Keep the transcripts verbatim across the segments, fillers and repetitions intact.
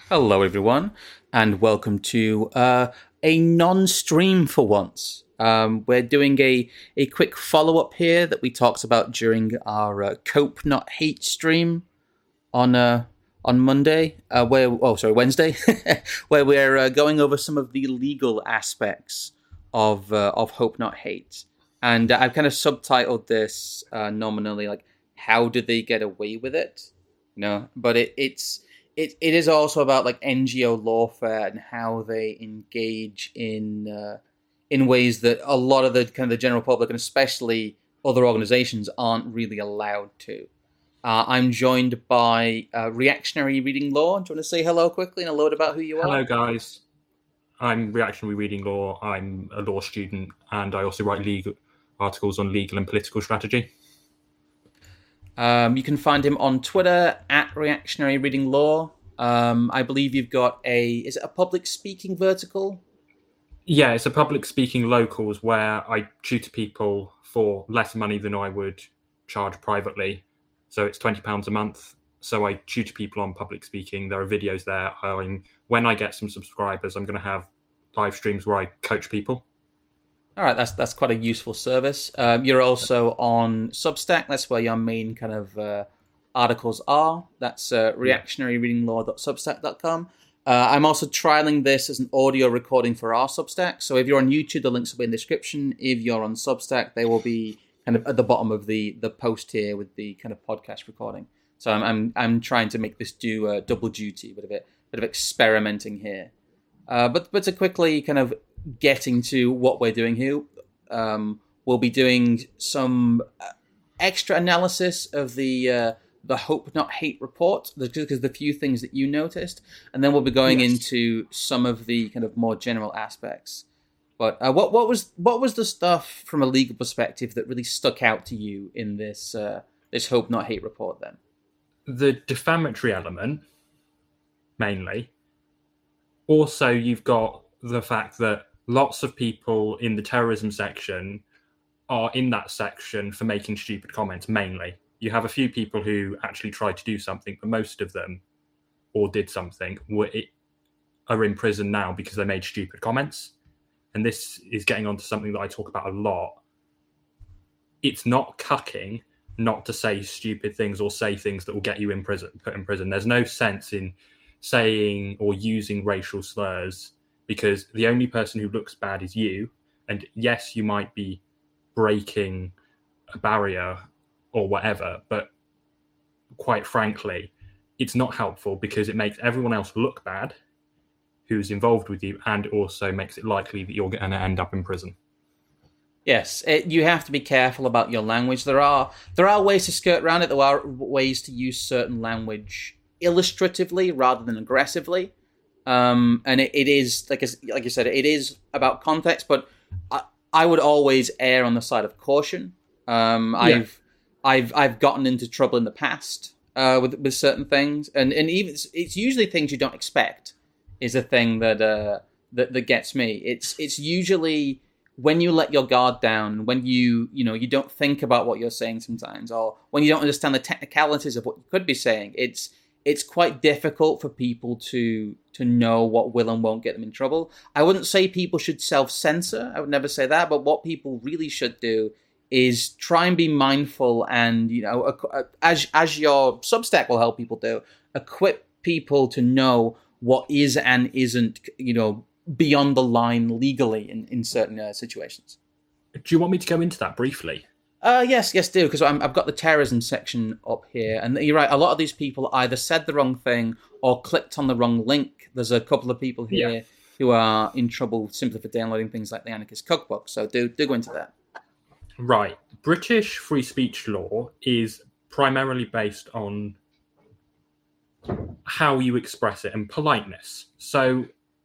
Hello, everyone, and welcome to uh, a non-stream for once. Um, we're doing a, a quick follow-up here that we talked about during our uh, Cope Not Hate stream on uh, on Monday, uh, where oh sorry Wednesday, where we're uh, going over some of the legal aspects of uh, of Hope Not Hate, and I've kind of subtitled this uh, nominally like "How did they get away with it?" You know, but it, it's it, it is also about like N G O lawfare and how they engage in uh, in ways that a lot of the kind of the general public and especially other organizations aren't really allowed to. Uh, I'm joined by uh, Reactionary Reading Law. Do you want to say hello quickly and a load about who you Hello, are? guys. I'm Reactionary Reading Law. I'm a law student, and I also write legal articles on legal and political strategy. Um, you can find him on Twitter at Reactionary Reading Law. Um, I believe you've got a is it a public speaking vertical? Yeah, it's a public speaking locals where I tutor people for less money than I would charge privately. So it's twenty pounds a month. So I tutor people on public speaking. There are videos there. I'm, when I get some subscribers, I'm going to have live streams where I coach people. All right, that's that's quite a useful service. Um, you're also on Substack. That's where your main kind of uh, articles are. That's uh, reactionary reading law dot substack dot com. Uh, I'm also trialing this as an audio recording for our Substack. So if you're on YouTube, the links will be in the description. If you're on Substack, they will be kind of at the bottom of the the post here with the kind of podcast recording. So I'm I'm, I'm trying to make this do uh, double duty, bit of it, bit of experimenting here. Uh, but but to quickly kind of getting to what we're doing here, um, we'll be doing some extra analysis of the uh, the Hope Not Hate report, because the few things that you noticed, and then we'll be going yes. into some of the kind of more general aspects. But uh, what what was what was the stuff from a legal perspective that really stuck out to you in this uh, this Hope Not Hate report? Then the defamatory element, mainly. Also, you've got the fact that lots of people in the terrorism section are in that section for making stupid comments, mainly. You have a few people who actually tried to do something, but most of them, or did something, were, are in prison now because they made stupid comments. And this is getting onto something that I talk about a lot. It's not cucking not to say stupid things or say things that will get you in prison, put in prison. There's no sense in saying or using racial slurs, because the only person who looks bad is you. And yes, you might be breaking a barrier or whatever, but quite frankly, it's not helpful because it makes everyone else look bad who's involved with you, and also makes it likely that you're going to end up in prison. Yes, it, you have to be careful about your language. There are there are ways to skirt around it. There are ways to use certain language illustratively rather than aggressively. Um, and it, it is, like, like you said, it is about context, but I, I would always err on the side of caution. Um, yeah. I've I've I've gotten into trouble in the past uh, with with certain things, and, and even it's, it's usually things you don't expect is a thing that uh, that that gets me. It's it's usually when you let your guard down, when you you know you don't think about what you're saying sometimes, or when you don't understand the technicalities of what you could be saying. It's It's quite difficult for people to to know what will and won't get them in trouble. I wouldn't say people should self-censor. I would never say that. But what people really should do is try and be mindful, and, you know, as as your Substack will help people do, equip people to know what is and isn't, you know, beyond the line legally in, in certain uh, situations. Do you want me to go into that briefly? Uh, yes, yes, do, because I've got the terrorism section up here, and you're right, a lot of these people either said the wrong thing or clicked on the wrong link. There's a couple of people here yeah. who are in trouble simply for downloading things like the Anarchist Cookbook, so do, do go into that. Right. British free speech law is primarily based on how you express it and politeness. So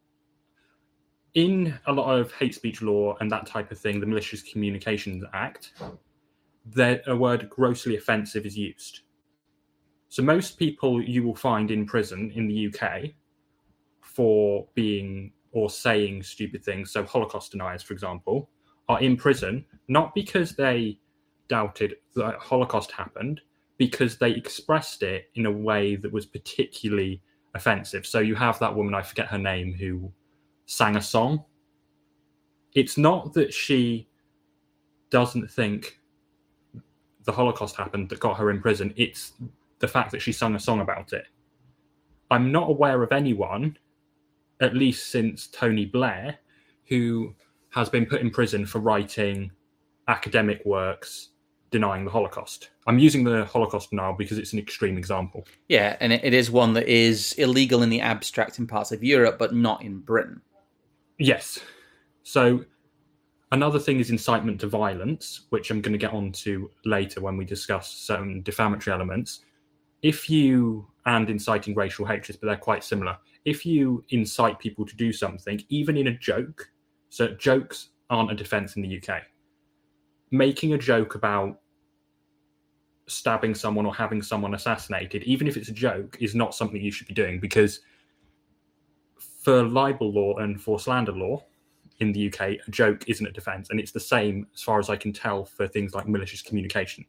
in a lot of hate speech law and that type of thing, the Malicious Communications Act, that a word grossly offensive is used. So most people you will find in prison in the U K for being or saying stupid things, so Holocaust deniers, for example, are in prison not because they doubted that Holocaust happened, because they expressed it in a way that was particularly offensive. So you have that woman, I forget her name, who sang a song. It's not that she doesn't think the Holocaust happened that got her in prison. It's the fact that she sung a song about it. I'm not aware of anyone, at least since Tony Blair, who has been put in prison for writing academic works denying the Holocaust. I'm using the Holocaust denial because it's an extreme example. Yeah, and it, it is one that is illegal in the abstract in parts of Europe, but not in Britain. Yes. So another thing is incitement to violence, which I'm going to get onto later when we discuss certain defamatory elements. If you, and inciting racial hatred, but they're quite similar. If you incite people to do something, even in a joke, so jokes aren't a defense in the U K. Making a joke about stabbing someone or having someone assassinated, even if it's a joke, is not something you should be doing, because for libel law and for slander law in the U K, a joke isn't a defense, and it's the same, as far as I can tell, for things like malicious communication.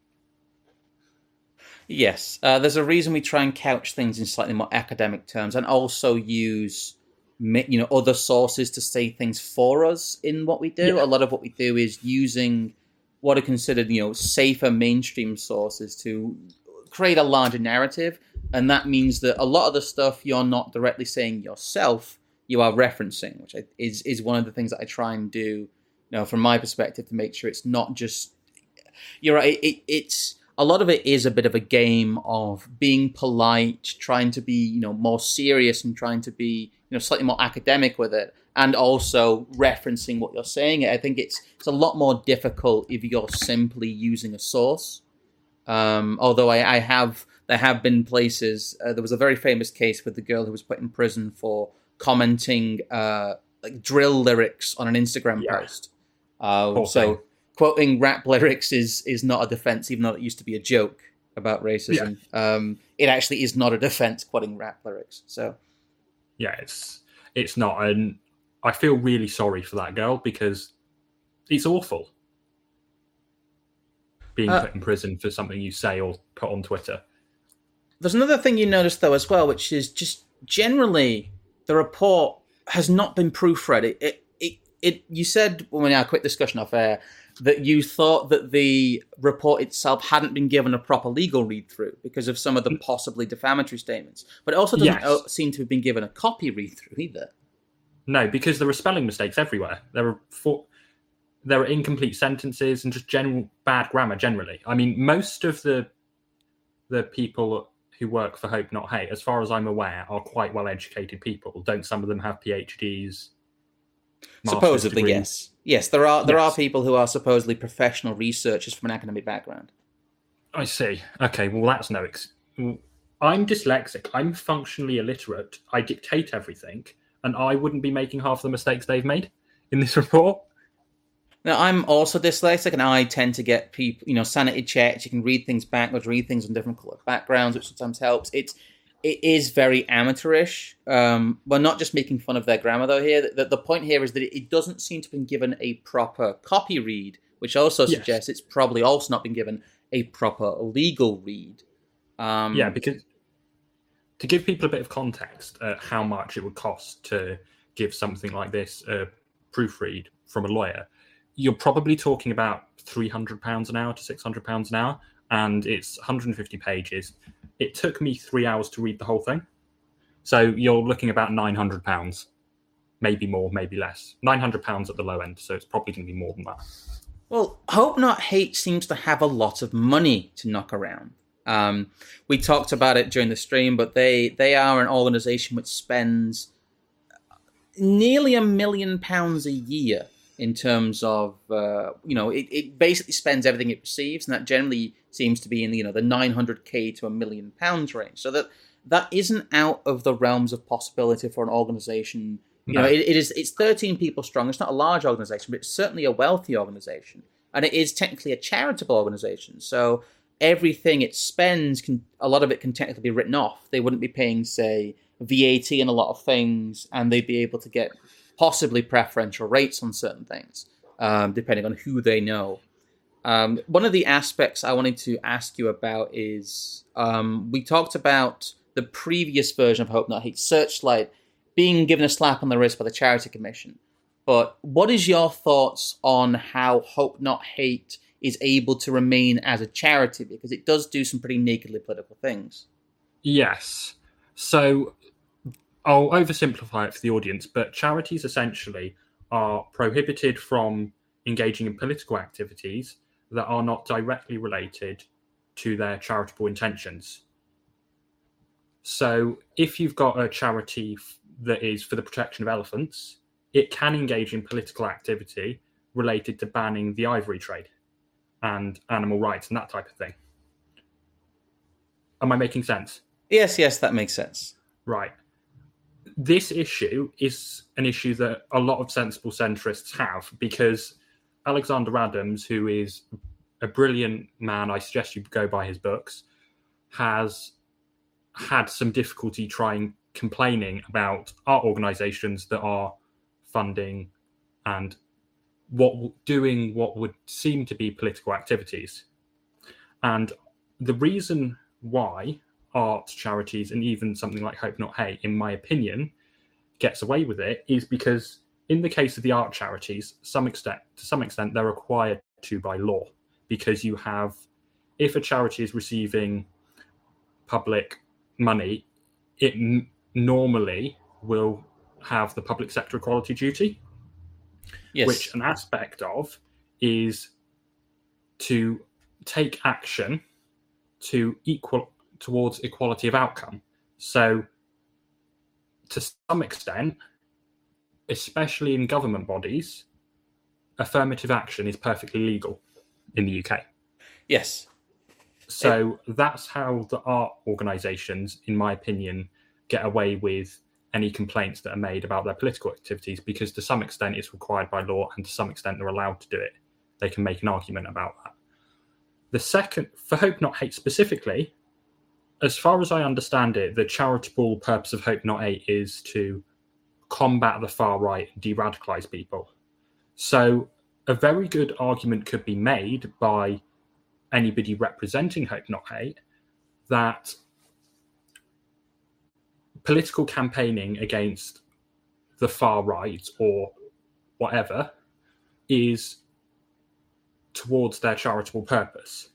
Yes, uh, there's a reason we try and couch things in slightly more academic terms, and also use, you know, other sources to say things for us in what we do. Yeah. A lot of what we do is using what are considered, you know, safer mainstream sources to create a larger narrative, and that means that a lot of the stuff you're not directly saying yourself, you are referencing, which is is one of the things that I try and do, you know, from my perspective, to make sure it's not just. You're right. It, it's a lot of it is a bit of a game of being polite, trying to be, you know, more serious, and trying to be, you know, slightly more academic with it, and also referencing what you're saying. I think it's it's a lot more difficult if you're simply using a source. Um, although I, I have, there have been places. Uh, there was a very famous case with the girl who was put in prison for commenting uh, like drill lyrics on an Instagram Yeah. post. Uh, Poor so thing. quoting rap lyrics is is not a defense, even though it used to be a joke about racism. Um, it actually is not a defense, quoting rap lyrics. So Yeah, it's it's not, and I feel really sorry for that girl, because it's awful being Uh, put in prison for something you say or put on Twitter. there's another thing you notice though as well, which is just generally the report has not been proofread. It, it, it, it you said when we had a quick discussion off air that you thought that the report itself hadn't been given a proper legal read through because of some of the possibly defamatory statements, but it also doesn't Yes. uh, seem to have been given a copy read through either. No, because there are spelling mistakes everywhere. There are for, there are incomplete sentences and just general bad grammar generally. I mean, most of the the people who work for Hope Not Hate, as far as I'm aware, are quite well-educated people. Don't some of them have PhDs? master's Supposedly, degrees? yes. Yes, there are there Yes. are people who are supposedly professional researchers from an academic background. I see. Okay, well, that's no... Ex- I'm dyslexic. I'm functionally illiterate. I dictate everything, and I wouldn't be making half the mistakes they've made in this report. Now, I'm also dyslexic, and I tend to get people, you know, sanity checks. You can read things backwards, read things on different colored backgrounds, which sometimes helps. It's it is very amateurish. Um, we're not just making fun of their grammar, though. Here, the, the point here is that it doesn't seem to have been given a proper copy read, which also Yes. suggests it's probably also not been given a proper legal read. Um, Yeah, because to give people a bit of context at how much it would cost to give something like this a proofread from a lawyer, you're probably talking about three hundred pounds an hour to six hundred pounds an hour, and it's one hundred fifty pages. It took me three hours to read the whole thing. So you're looking about nine hundred pounds, maybe more, maybe less. nine hundred pounds at the low end, so it's probably going to be more than that. Well, Hope Not Hate seems to have a lot of money to knock around. Um, we talked about it during the stream, but they, they are an organization which spends nearly a million pounds a year in terms of, uh, you know, it, it basically spends everything it receives, and that generally seems to be in, you know, the nine hundred k to a million pounds range. So that that isn't out of the realms of possibility for an organization. You No. know, it, it is, it's thirteen people strong. It's not a large organization, but it's certainly a wealthy organization. And it is technically a charitable organization. So everything it spends, can, a lot of it can technically be written off. They wouldn't be paying, say, V A T and a lot of things, and they'd be able to get possibly preferential rates on certain things, um, depending on who they know. Um, one of the aspects I wanted to ask you about is, um, we talked about the previous version of Hope Not Hate, Searchlight, being given a slap on the wrist by the Charity Commission. But what is your thoughts on how Hope Not Hate is able to remain as a charity? Because it does do some pretty nakedly political things. Yes. So I'll oversimplify it for the audience, but charities essentially are prohibited from engaging in political activities that are not directly related to their charitable intentions. So if you've got a charity that is for the protection of elephants, it can engage in political activity related to banning the ivory trade and animal rights and that type of thing. Am I making sense? Yes, yes, that makes sense. Right. This issue is an issue that a lot of sensible centrists have, because Alexander Adams, who is a brilliant man, I suggest you go buy his books, has had some difficulty trying complaining about art organizations that are funding and what doing what would seem to be political activities. And the reason why art charities and even something like Hope Not Hate, in my opinion, gets away with it is because in the case of the art charities, some extent to some extent they're required to by law, because you have, if a charity is receiving public money, it n- normally will have the public sector equality duty, yes. which an aspect of is to take action to equal towards equality of outcome. So to some extent, especially in government bodies, affirmative action is perfectly legal in the U K. Yes. So it, that's how the art organisations, in my opinion, get away with any complaints that are made about their political activities, because to some extent it's required by law and to some extent they're allowed to do it. They can make an argument about that. The second, for Hope Not Hate specifically, as far as I understand it, the charitable purpose of Hope Not Hate is to combat the far right and de-radicalise people. So a very good argument could be made by anybody representing Hope Not Hate that political campaigning against the far right or whatever is towards their charitable purpose.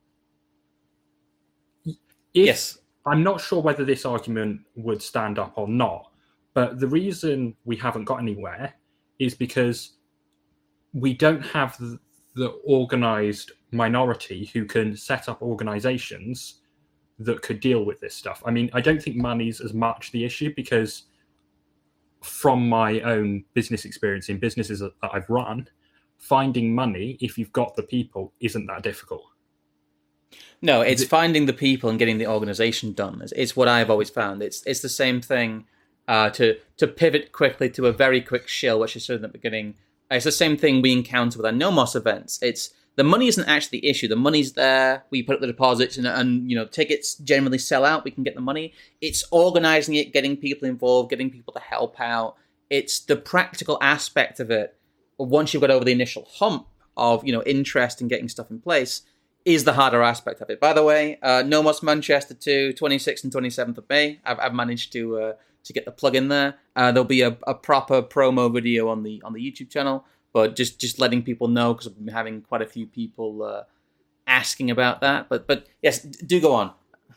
If, yes. I'm not sure whether this argument would stand up or not, but the reason we haven't got anywhere is because we don't have the, the organised minority who can set up organisations that could deal with this stuff. I mean, I don't think money's as much the issue, because from my own business experience in businesses that I've run, finding money, if you've got the people, isn't that difficult. No, it's finding the people and getting the organisation done. It's, it's what I've always found. It's it's the same thing, uh, to to pivot quickly to a very quick shill, which I said in the beginning. It's the same thing we encounter with our Nomos events. It's the money isn't actually the issue. The money's there. We put up the deposits, and, and you know, tickets generally sell out. We can get the money. It's organising it, getting people involved, getting people to help out. It's the practical aspect of it. Once you've got over the initial hump of, you know, interest in getting stuff in place, is the harder aspect of it. By the way, uh, Nomos Manchester two, twenty-sixth and twenty-seventh of May. I've, I've managed to uh, to get the plug in there. Uh, there'll be a, a proper promo video on the on the YouTube channel, but just, just letting people know, because I've been having quite a few people uh, asking about that. But but yes, do go on.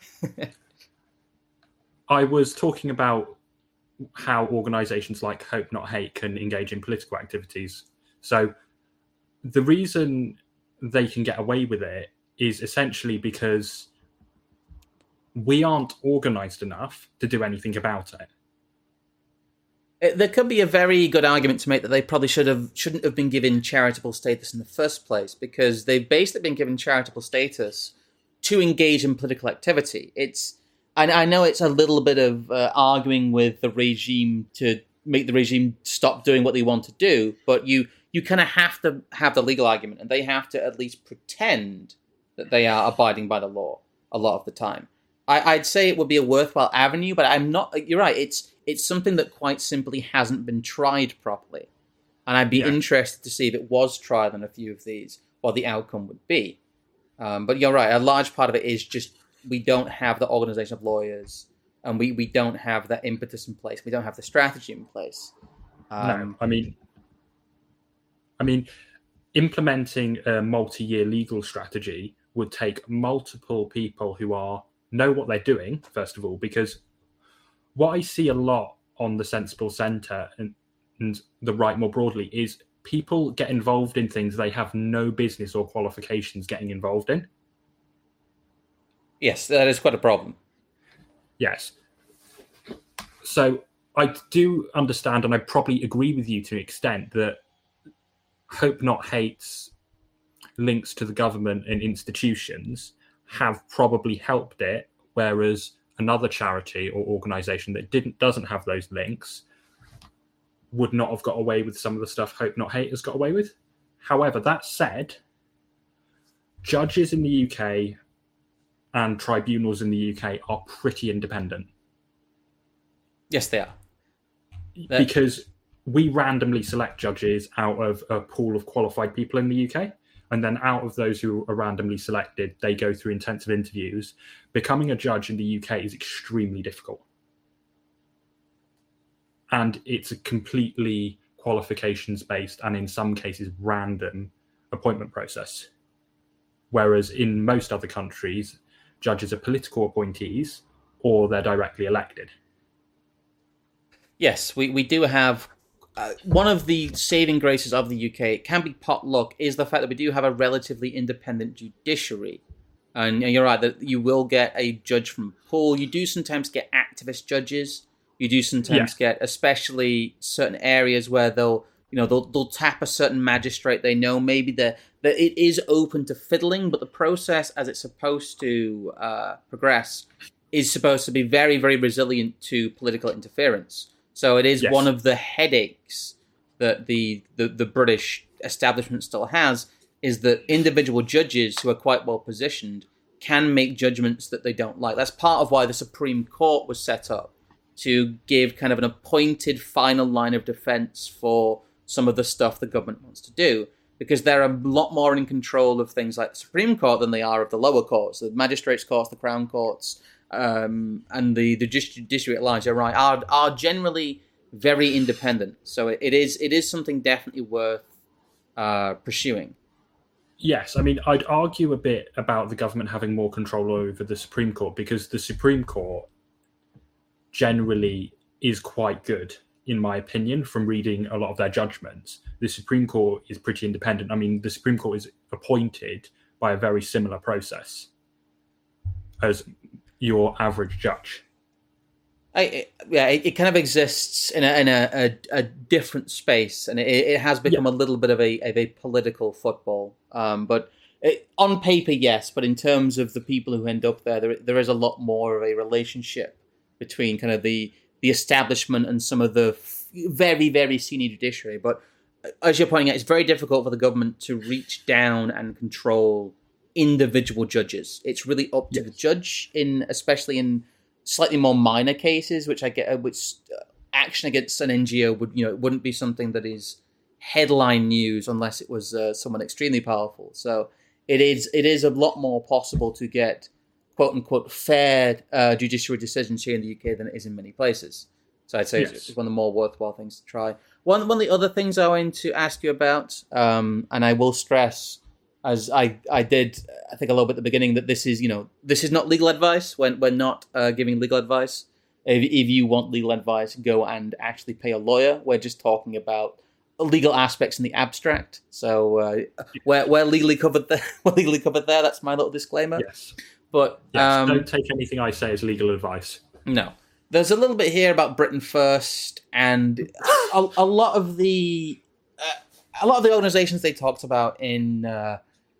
I was talking about how organisations like Hope Not Hate can engage in political activities. So the reason they can get away with it is essentially because we aren't organised enough to do anything about it. It, there could be a very good argument to make that they probably should have shouldn't have been given charitable status in the first place, because they've basically been given charitable status to engage in political activity. It's I, I know it's a little bit of uh, arguing with the regime to make the regime stop doing what they want to do, but you you kind of have to have the legal argument, and they have to at least pretend that they are abiding by the law a lot of the time. I, I'd say it would be a worthwhile avenue, but I'm not. You're right. It's it's something that quite simply hasn't been tried properly, and I'd be yeah. interested to see if it was tried on a few of these, what the outcome would be. Um, but you're right. A large part of it is just we don't have the organisation of lawyers and we, we don't have that impetus in place. We don't have the strategy in place. Um, no, I mean, I mean, implementing a multi-year legal strategy would take multiple people who are know what they're doing, first of all, because what I see a lot on the Sensible Centre and, and the right more broadly is people get involved in things they have no business or qualifications getting involved in. Yes, that is quite a problem. Yes. So I do understand, and I probably agree with you to an extent, that Hope Not Hate's links to the government and institutions have probably helped it, whereas another charity or organisation that didn't doesn't have those links would not have got away with some of the stuff Hope Not Hate has got away with. However, that said, judges in the U K and tribunals in the U K are pretty independent. Yes, they are. They're... Because we randomly select judges out of a pool of qualified people in the U K. And then out of those who are randomly selected, they go through intensive interviews. Becoming a judge in the U K is extremely difficult. And it's a completely qualifications-based and in some cases random appointment process. Whereas in most other countries, judges are political appointees or they're directly elected. Yes, we, we do have... Uh, one of the saving graces of the U K, it can be potluck, is the fact that we do have a relatively independent judiciary. And you're right, that you will get a judge from a pool. You do sometimes get activist judges. You do sometimes yeah. get, especially certain areas where they'll, you know, they'll they'll tap a certain magistrate they know. Maybe that that it is open to fiddling, but the process as it's supposed to uh, progress is supposed to be very, very resilient to political interference. So it is yes. one of the headaches that the, the, the British establishment still has, is that individual judges who are quite well positioned can make judgments that they don't like. That's part of why the Supreme Court was set up, to give kind of an appointed final line of defense for some of the stuff the government wants to do, because they're a lot more in control of things like the Supreme Court than they are of the lower courts, the magistrates' courts, the Crown courts, um, and the, the judiciary at large, you're right, are, are generally very independent. So it, it is it is something definitely worth uh, pursuing. Yes, I mean, I'd argue a bit about the government having more control over the Supreme Court, because the Supreme Court generally is quite good, in my opinion, from reading a lot of their judgments. The Supreme Court is pretty independent. I mean, the Supreme Court is appointed by a very similar process as your average judge. I, it, yeah, it, it kind of exists in a in a, a, a different space, and it, it has become yeah. a little bit of a of a political football. Um, but it, on paper, yes, but in terms of the people who end up there, there there is a lot more of a relationship between kind of the the establishment and some of the f- very very senior judiciary. But as you're pointing out, it's very difficult for the government to reach down and control individual judges. It's really up to yes. the judge, in especially in slightly more minor cases, which I get, which action against an N G O would, you know, it wouldn't be something that is headline news unless it was uh, someone extremely powerful. So it is, it is a lot more possible to get quote unquote fair uh, judicial decisions here in the U K than it is in many places. So I'd say yes. it's one of the more worthwhile things to try. One, one of the other things I want to ask you about, um, and I will stress, as I, I did, I think a little bit at the beginning, that this is, you know, this is not legal advice. We're, we're not uh, giving legal advice. If, if you want legal advice, go and actually pay a lawyer. We're just talking about legal aspects in the abstract. So uh, we're, we're legally covered there. We're legally covered there. That's my little disclaimer. Yes. But yes, um, don't take anything I say as legal advice. No. There's a little bit here about Britain First, and a, a lot of the uh, a lot of the organisations they talked about in uh,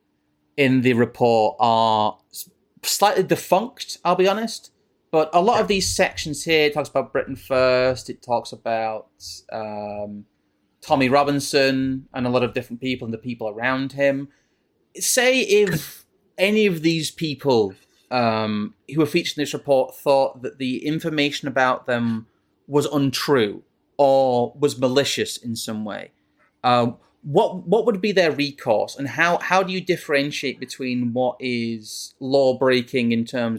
in the report are slightly defunct, I'll be honest. But a lot of these sections here, it talks about Britain First, it talks about um, Tommy Robinson and a lot of different people and the people around him. Say if any of these people um, who were featured in this report thought that the information about them was untrue or was malicious in some way, um, What what would be their recourse, and how, how do you differentiate between what is law breaking in terms of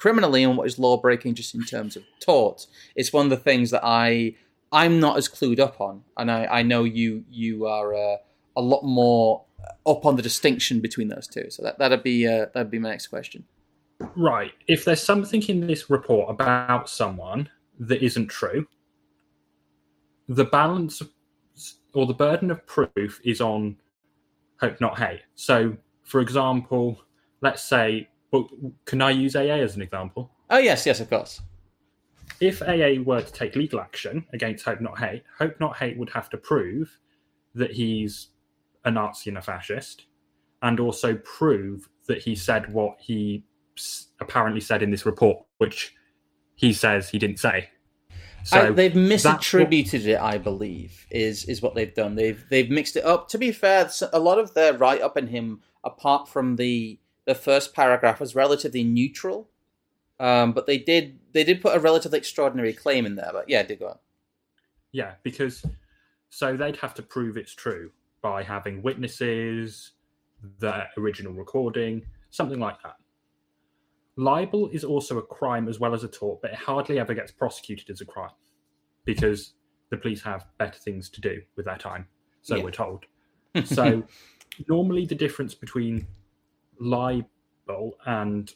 criminally and what is law breaking just in terms of tort. It's one of the things that I I'm not as clued up on, and I, I know you you are uh, a lot more up on the distinction between those two. So that that'd be uh, that'd be my next question. Right. If there's something in this report about someone that isn't true, the balance or the burden of proof is on hope not hate. So, for example, let's say, well, can I use A A as an example? Oh, yes, yes, of course. If A A were to take legal action against Hope Not Hate, Hope Not Hate would have to prove that he's a Nazi and a fascist, and also prove that he said what he apparently said in this report, which he says he didn't say. So I, they've misattributed what, it, I believe, is is what they've done. They've they've mixed it up. To be fair, a lot of their write-up in him, apart from the the first paragraph, was relatively neutral. Um, but they did they did put a relatively extraordinary claim in there. But yeah, did go on. Yeah, because so they'd have to prove it's true by having witnesses, the original recording, something like that. Libel is also a crime as well as a tort, but it hardly ever gets prosecuted as a crime because the police have better things to do with their time, so yeah. We're told. So normally the difference between libel and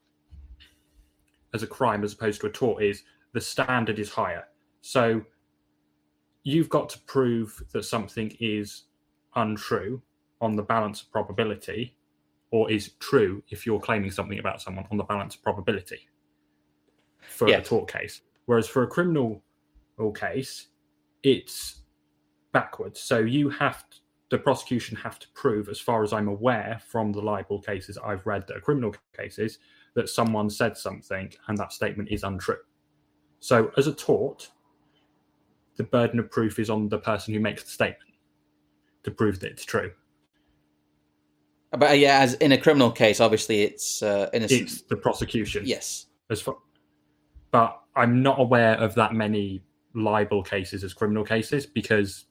as a crime as opposed to a tort is the standard is higher. So you've got to prove that something is untrue on the balance of probability, or is true if you're claiming something about someone on the balance of probability for yes. a tort case. Whereas for a criminal case, it's backwards. So you have to, the prosecution have to prove, as far as I'm aware from the libel cases I've read that are criminal cases, that someone said something and that statement is untrue. So as a tort, the burden of proof is on the person who makes the statement to prove that it's true. But yeah, as in a criminal case, obviously it's uh, innocent. It's the prosecution. Yes. As far, but I'm not aware of that many libel cases as criminal cases because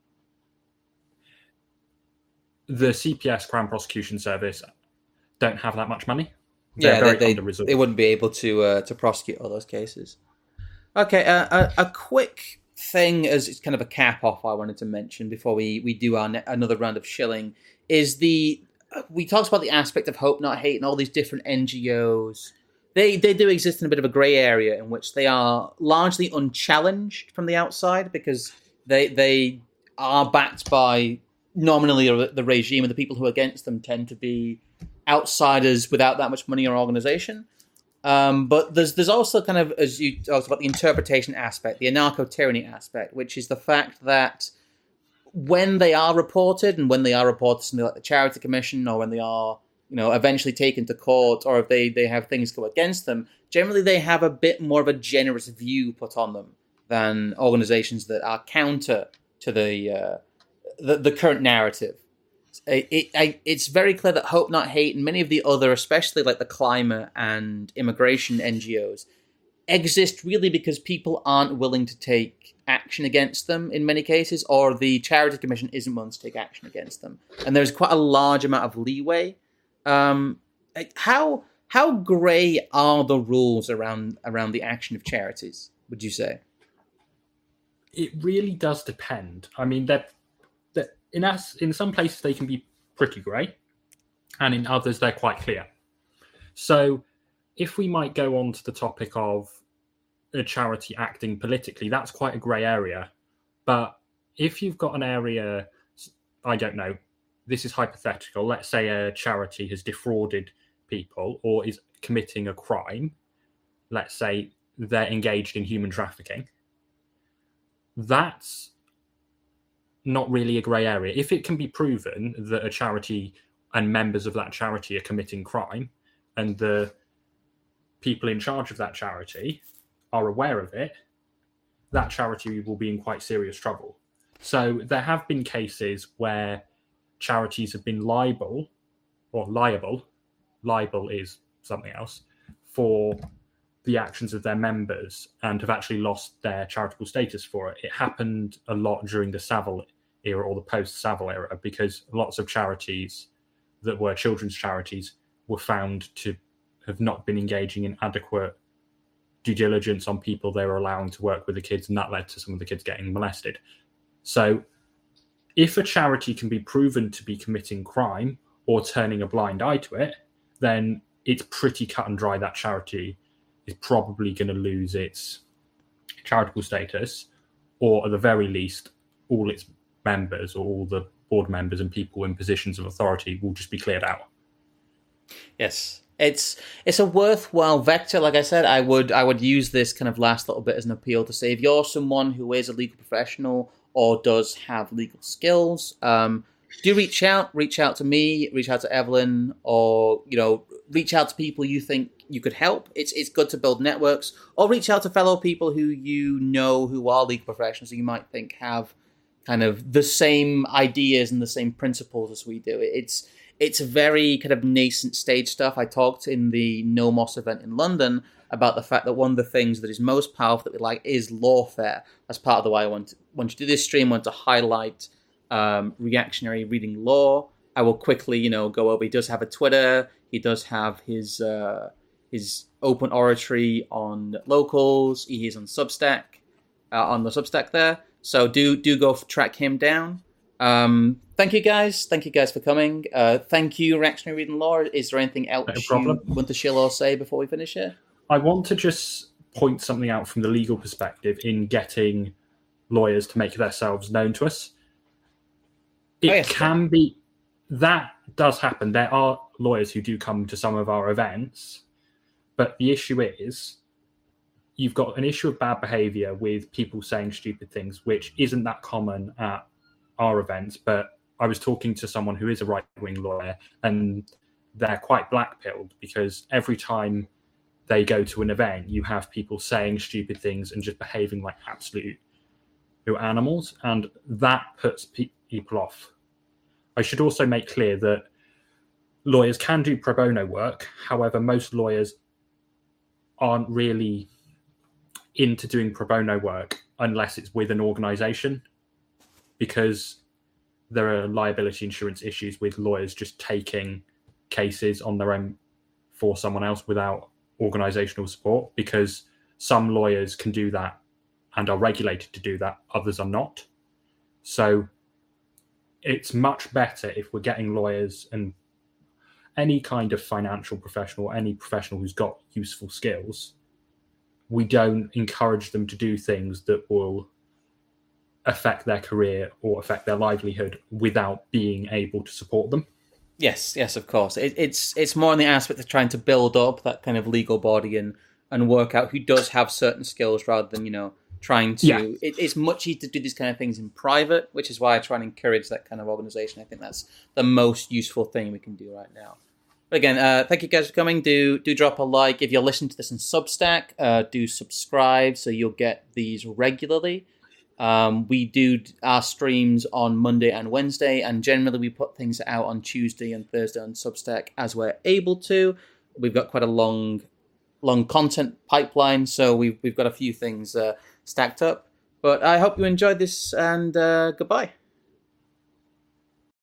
the C P S, Crown Prosecution Service, don't have that much money. They're yeah, very they, they, they wouldn't be able to uh, to prosecute all those cases. Okay, uh, a, a quick thing as it's kind of a cap off I wanted to mention before we, we do our ne- another round of shilling is the we talked about the aspect of Hope Not Hate and all these different N G Os. They they do exist in a bit of a grey area in which they are largely unchallenged from the outside because they they are backed by nominally the regime, and the people who are against them tend to be outsiders without that much money or organisation. Um, but there's there's also kind of, as you talked about, the interpretation aspect, the anarcho-tyranny aspect, which is the fact that when they are reported, and when they are reported to something like the Charity Commission, or when they are, you know, eventually taken to court, or if they, they have things go against them, generally they have a bit more of a generous view put on them than organizations that are counter to the uh, the, the current narrative. It, it, I, it's very clear that Hope Not Hate and many of the other, especially like the climate and immigration N G Os, exist really because people aren't willing to take action against them in many cases, or the Charity Commission isn't willing to take action against them. And there's quite a large amount of leeway. Um, how how grey are the rules around around the action of charities, would you say? It really does depend. I mean, that in us in some places they can be pretty grey, and in others they're quite clear. So if we might go on to the topic of a charity acting politically, that's quite a grey area. But if you've got an area, I don't know, this is hypothetical, let's say a charity has defrauded people or is committing a crime, let's say they're engaged in human trafficking, that's not really a grey area. If it can be proven that a charity and members of that charity are committing crime, and the people in charge of that charity are aware of it, that charity will be in quite serious trouble. So there have been cases where charities have been liable, or liable, liable is something else, for the actions of their members and have actually lost their charitable status for it. It happened a lot during the Savile era or the post-Savile era because lots of charities that were children's charities were found to have not been engaging in adequate due diligence on people they were allowing to work with the kids, and that led to some of the kids getting molested. So if a charity can be proven to be committing crime or turning a blind eye to it, then it's pretty cut and dry that charity is probably going to lose its charitable status, or at the very least, all its members or all the board members and people in positions of authority will just be cleared out. Yes. It's it's a worthwhile vector. Like I said, I would I would use this kind of last little bit as an appeal to say, if you're someone who is a legal professional or does have legal skills, um, do reach out. Reach out to me. Reach out to Evelyn, or you know, reach out to people you think you could help. It's it's good to build networks, or reach out to fellow people who you know who are legal professionals who you might think have kind of the same ideas and the same principles as we do. It's It's very kind of nascent stage stuff. I talked in the No Moss event in London about the fact that one of the things that is most powerful that we like is lawfare. That's part of the why I want to, want to do this stream. I want to highlight um, reactionary reading law. I will quickly, you know, go over. He does have a Twitter. He does have his uh, his open oratory on Locals. He is on Substack, uh, on the Substack there. So do do go track him down. Um, thank you guys. Thank you guys for coming. Uh, thank you, Reactionary Reading Law. Is there anything else No you want to shill or say before we finish here? I want to just point something out from the legal perspective in getting lawyers to make themselves known to us. It oh, yes, can yeah. be, that does happen. There are lawyers who do come to some of our events, but the issue is you've got an issue of bad behaviour with people saying stupid things, which isn't that common at our events. But I was talking to someone who is a right-wing lawyer, and they're quite black-pilled because every time they go to an event, you have people saying stupid things and just behaving like absolute animals, and that puts pe- people off. I should also make clear that lawyers can do pro bono work. However, most lawyers aren't really into doing pro bono work unless it's with an organisation, because there are liability insurance issues with lawyers just taking cases on their own for someone else without organisational support, because some lawyers can do that and are regulated to do that, others are not. So it's much better if we're getting lawyers and any kind of financial professional, any professional who's got useful skills, we don't encourage them to do things that will affect their career or affect their livelihood without being able to support them. Yes, yes, of course. It, it's it's more in the aspect of trying to build up that kind of legal body and, and work out who does have certain skills rather than, you know, trying to... Yeah. It, it's much easier to do these kind of things in private, which is why I try and encourage that kind of organisation. I think that's the most useful thing we can do right now. But again, uh, thank you guys for coming. Do do drop a like. If you're listening to this in Substack, uh, do subscribe so you'll get these regularly. Um, we do our streams on Monday and Wednesday, and generally we put things out on Tuesday and Thursday on Substack as we're able to. We've got quite a long, long content pipeline, so we've we've got a few things uh, stacked up. But I hope you enjoyed this, and uh, goodbye.